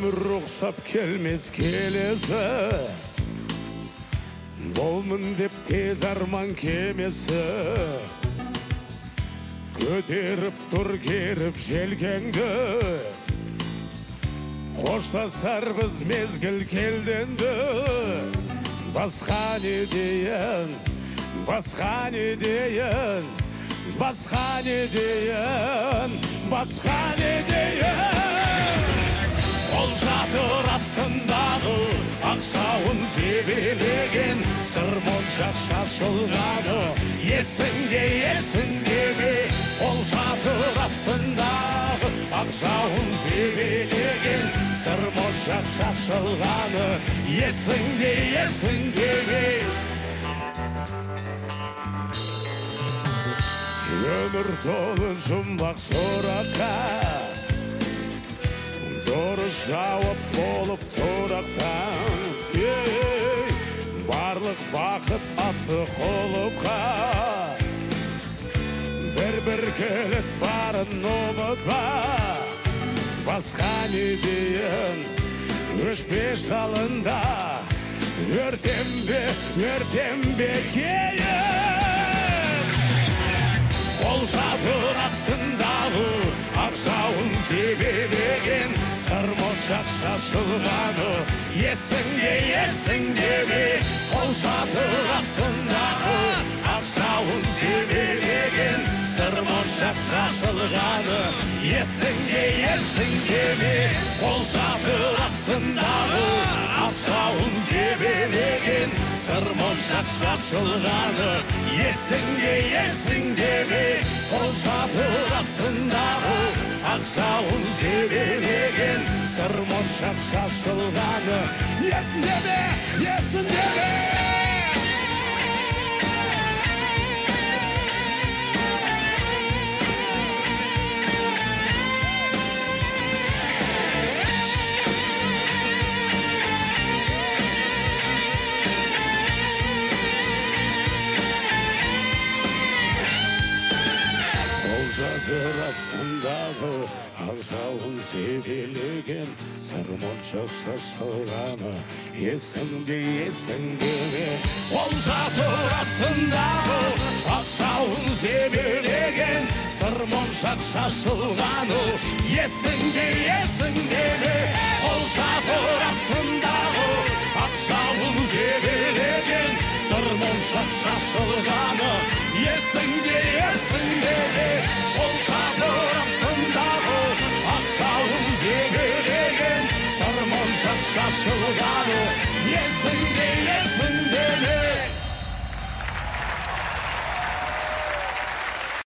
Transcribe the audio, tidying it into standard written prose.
Өмір рұқсап келмес келесі, болмын деп тез арман кемесі. Көтеріп тұр керіп желкеңді, қоштасарбыз мезгіл келденді. Басқа не дейін, басқа не дейін, басқа не дейін, басқа не дейін. Ол жатыр астындағы ақшауын себелеген, сырмоншақ шашылғаны есіңде ме? Ол жатыр астындағы ақшауын себелеген, сырмоншақ шашылғаны есіңде ме? Өмір толы жұмбақ сұраққа, дұрыс жауап болып тұрақтан. Барлық бақыт атты қолыпқа, бір келіп барын ұмытпа. Басқа не дейін, өшпес алында, өртембе кейін. Ол жатыр астындағы ақшауын себелеген, сырмоншақ шашылғаны есіңде ме? Ол жатыр астындағы ақшауын себелеген, сырмоншақ шашылғаны есіңде ме? Ол жатыр астындағы ақшауын себелеген, сырмоншақ шашылғаны есіңде ме? Ол жатыр астындағы ақшауын себелеген, сырмоншақ шашылғаны есіңде ме? Жатыр астындағы ақшауын себелеген, сырмоншақ шашылғаны есіңде ме? Ол жатыр астындағы ақшауын себелеген, сырмоншақ шашылғаны есіңде ме? Ол жатыр астындағы ақшауын себелеген, сырмоншақ шашылғаны есіңде ме? Ол жатыр астындағы ақшауын себелеген, сырмоншақ шашылғаны есіңде